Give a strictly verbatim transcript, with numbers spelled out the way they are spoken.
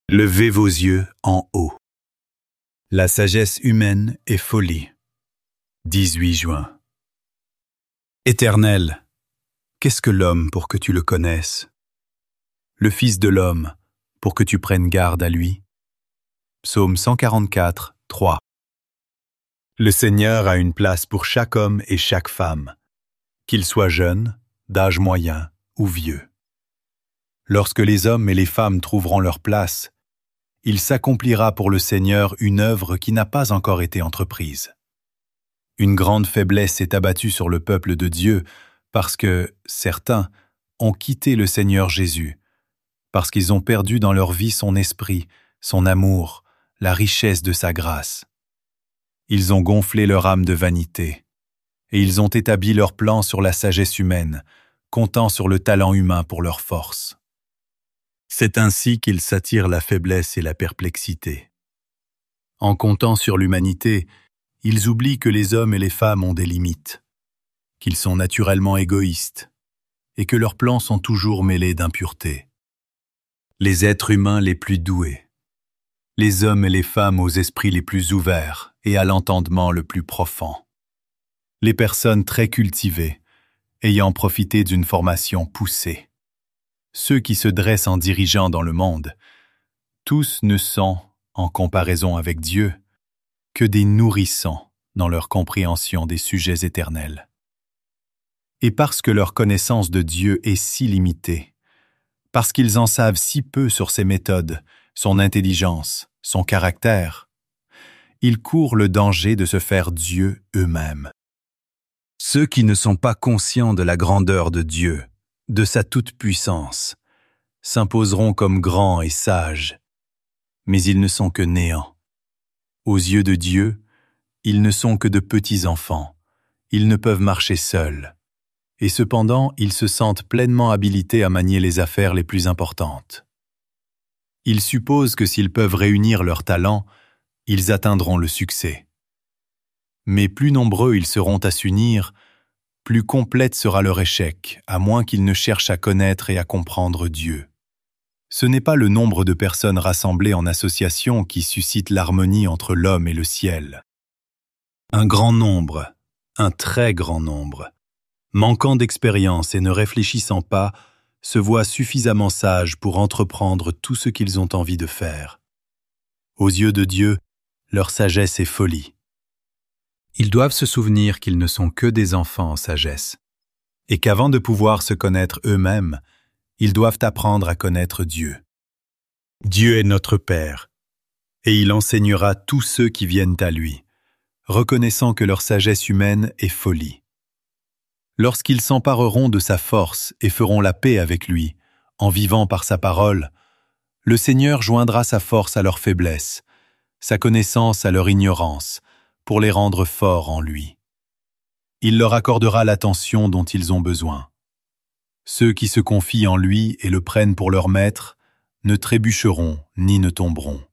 Levez vos yeux en haut. La sagesse humaine est folie. dix-huit juin. Éternel, qu'est-ce que l'homme pour que tu le connaisses? Le Fils de l'homme pour que tu prennes garde à lui? Psaume cent quarante-quatre, trois. Le Seigneur a une place pour chaque homme et chaque femme, qu'ils soient jeunes, d'âge moyen ou vieux. Lorsque les hommes et les femmes trouveront leur place, il s'accomplira pour le Seigneur une œuvre qui n'a pas encore été entreprise. Une grande faiblesse est abattue sur le peuple de Dieu parce que certains ont quitté le Seigneur Jésus, parce qu'ils ont perdu dans leur vie son esprit, son amour, la richesse de sa grâce. Ils ont gonflé leur âme de vanité, et ils ont établi leurs plans sur la sagesse humaine, comptant sur le talent humain pour leur force. C'est ainsi qu'ils s'attirent la faiblesse et la perplexité. En comptant sur l'humanité, ils oublient que les hommes et les femmes ont des limites, qu'ils sont naturellement égoïstes, et que leurs plans sont toujours mêlés d'impureté. Les êtres humains les plus doués, les hommes et les femmes aux esprits les plus ouverts et à l'entendement le plus profond, les personnes très cultivées, ayant profité d'une formation poussée, ceux qui se dressent en dirigeants dans le monde, tous ne sont, en comparaison avec Dieu, que des nourrissons dans leur compréhension des sujets éternels. Et parce que leur connaissance de Dieu est si limitée, parce qu'ils en savent si peu sur ses méthodes, son intelligence, son caractère, ils courent le danger de se faire Dieu eux-mêmes. Ceux qui ne sont pas conscients de la grandeur de Dieu, de sa toute-puissance, s'imposeront comme grands et sages, mais ils ne sont que néants. Aux yeux de Dieu, ils ne sont que de petits enfants, ils ne peuvent marcher seuls, et cependant ils se sentent pleinement habilités à manier les affaires les plus importantes. Ils supposent que s'ils peuvent réunir leurs talents, ils atteindront le succès. Mais plus nombreux ils seront à s'unir, plus complète sera leur échec, à moins qu'ils ne cherchent à connaître et à comprendre Dieu. Ce n'est pas le nombre de personnes rassemblées en association qui suscite l'harmonie entre l'homme et le ciel. Un grand nombre, un très grand nombre, manquant d'expérience et ne réfléchissant pas, se voient suffisamment sages pour entreprendre tout ce qu'ils ont envie de faire. Aux yeux de Dieu, leur sagesse est folie. Ils doivent se souvenir qu'ils ne sont que des enfants en sagesse, et qu'avant de pouvoir se connaître eux-mêmes, ils doivent apprendre à connaître Dieu. Dieu est notre Père, et il enseignera tous ceux qui viennent à lui, reconnaissant que leur sagesse humaine est folie. Lorsqu'ils s'empareront de sa force et feront la paix avec lui, en vivant par sa parole, le Seigneur joindra sa force à leur faiblesse, sa connaissance à leur ignorance, pour les rendre forts en lui. Il leur accordera l'attention dont ils ont besoin. Ceux qui se confient en lui et le prennent pour leur maître ne trébucheront ni ne tomberont.